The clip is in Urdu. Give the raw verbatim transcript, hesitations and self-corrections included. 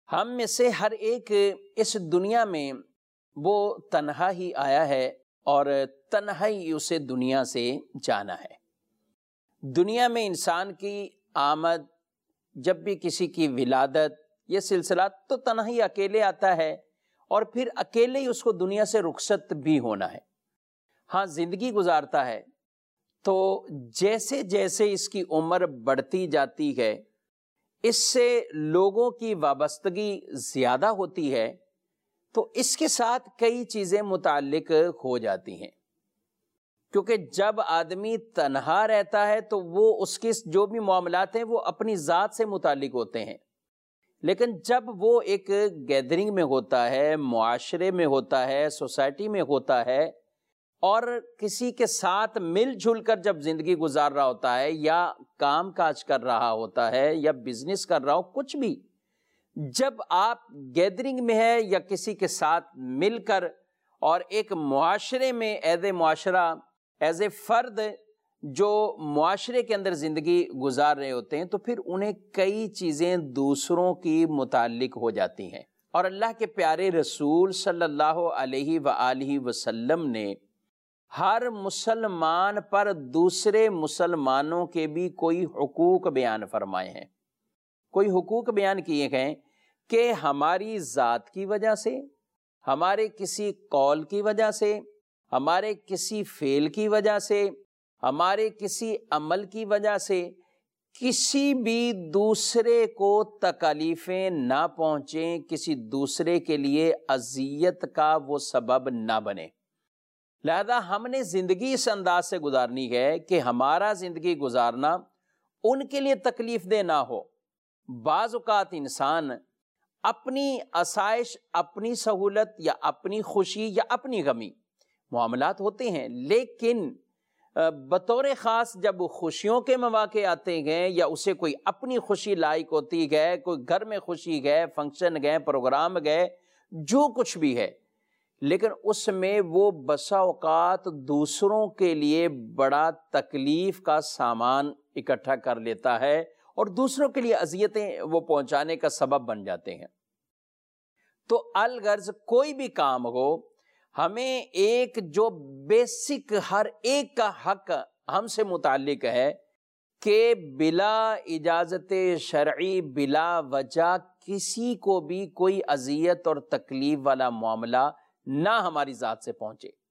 ہم میں سے ہر ایک اس دنیا میں وہ تنہا ہی آیا ہے اور تنہا ہی اسے دنیا سے جانا ہے۔ دنیا میں انسان کی آمد، جب بھی کسی کی ولادت، یہ سلسلہ تو تنہا ہی اکیلے آتا ہے اور پھر اکیلے ہی اس کو دنیا سے رخصت بھی ہونا ہے۔ ہاں، زندگی گزارتا ہے تو جیسے جیسے اس کی عمر بڑھتی جاتی ہے اس سے لوگوں کی وابستگی زیادہ ہوتی ہے، تو اس کے ساتھ کئی چیزیں متعلق ہو جاتی ہیں، کیونکہ جب آدمی تنہا رہتا ہے تو وہ اس کے جو بھی معاملات ہیں وہ اپنی ذات سے متعلق ہوتے ہیں، لیکن جب وہ ایک گیدرنگ میں ہوتا ہے، معاشرے میں ہوتا ہے، سوسائٹی میں ہوتا ہے اور کسی کے ساتھ مل جل کر جب زندگی گزار رہا ہوتا ہے یا کام کاج کر رہا ہوتا ہے یا بزنس کر رہا ہو، کچھ بھی، جب آپ گیدرنگ میں ہے یا کسی کے ساتھ مل کر اور ایک معاشرے میں ایز اے معاشرہ، ایز اے فرد جو معاشرے کے اندر زندگی گزار رہے ہوتے ہیں، تو پھر انہیں کئی چیزیں دوسروں کی متعلق ہو جاتی ہیں۔ اور اللہ کے پیارے رسول صلی اللہ علیہ وآلہ وسلم نے ہر مسلمان پر دوسرے مسلمانوں کے بھی کوئی حقوق بیان فرمائے ہیں، کوئی حقوق بیان کیے گئے کہ ہماری ذات کی وجہ سے، ہمارے کسی قول کی وجہ سے، ہمارے کسی فعل کی وجہ سے، ہمارے کسی عمل کی وجہ سے کسی بھی دوسرے کو تکالیفیں نہ پہنچیں، کسی دوسرے کے لیے اذیت کا وہ سبب نہ بنے۔ لہذا ہم نے زندگی اس انداز سے گزارنی ہے کہ ہمارا زندگی گزارنا ان کے لیے تکلیف دہ نہ ہو۔ بعض اوقات انسان اپنی آسائش، اپنی سہولت یا اپنی خوشی یا اپنی غمی، معاملات ہوتے ہیں، لیکن بطور خاص جب خوشیوں کے مواقع آتے ہیں یا اسے کوئی اپنی خوشی لائق ہوتی ہے، کوئی گھر میں خوشی گئے، فنکشن گئے، پروگرام گئے، جو کچھ بھی ہے، لیکن اس میں وہ بسا اوقات دوسروں کے لیے بڑا تکلیف کا سامان اکٹھا کر لیتا ہے اور دوسروں کے لیے اذیتیں وہ پہنچانے کا سبب بن جاتے ہیں۔ تو الغرض کوئی بھی کام ہو، ہمیں ایک جو بیسک ہر ایک کا حق ہم سے متعلق ہے کہ بلا اجازت شرعی، بلا وجہ کسی کو بھی کوئی اذیت اور تکلیف والا معاملہ نہ ہماری ذات سے پہنچے۔